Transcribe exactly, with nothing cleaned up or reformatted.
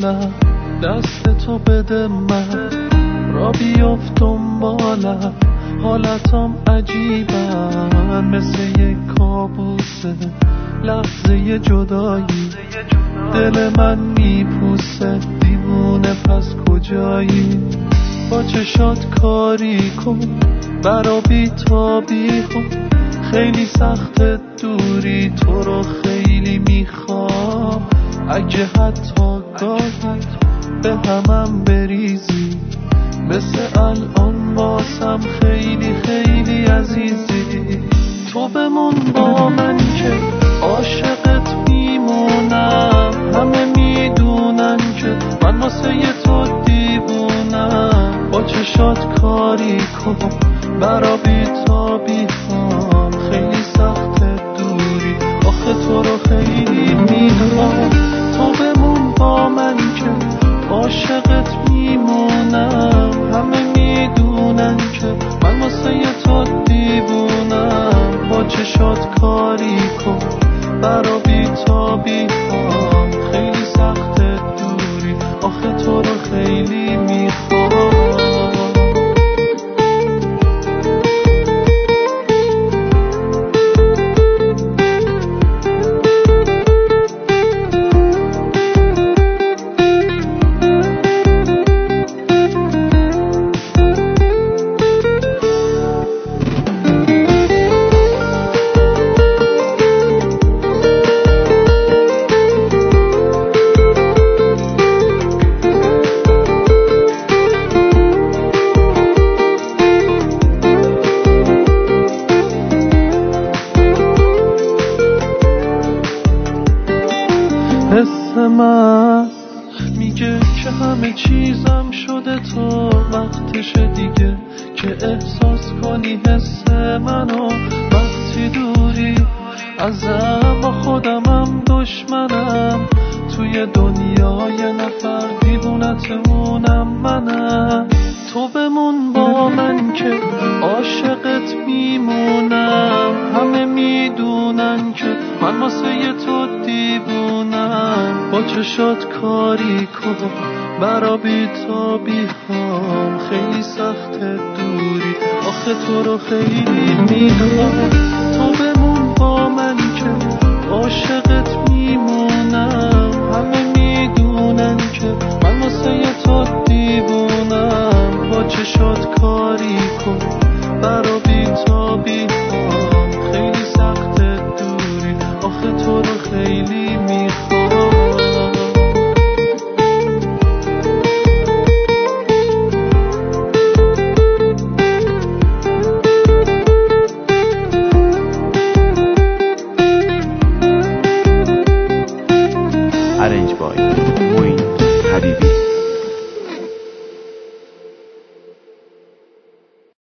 حالم، دست تو بده من را بیفت دنبالم. حالتم عجیبم مثل یک کابوسه، لحظه جدایی دل من میپوسه. دیوونه پس کجایی؟ با چشات کاری کن برا بیتابی کن. خیلی سخت دوری، تو رو خیلی میخوام. اگه حتی گاهی به همم بریزی، مثل الان واسم خیلی خیلی عزیزی. تو بمون با من که عاشقت میمونم. همه میدونن که من واسه تو دیوونم. با چشات کاری کن برا بیتابی هم. خیلی سخت دوری، آخه تو رو خیلی میخوام. تو بمون با من که عاشقت میمونم. همه میدونن که من واسه تو دیوونم. با چشات کاری کن برا بیتابی هم. خیلی سخت دوری، آخه تو رو خیلی میخوام. حس من میگه که همه چیزم شده، تو وقتش دیگه که احساس کنی حس منو. وقتی دوری ازم با خودمم دشمنم، توی دنیا یه نفر دیوونت اونم منم. تو بمون با من که عاشقت میمونم. همه میدونن که من واسه تو دیوونم. با چشات کاری کن برا بیتابی هم. خیلی سخت دوری، آخه تو رو خیلی میخوام. تو بمون با من که عاشقت میمونم. همه میدونن که من واسه تو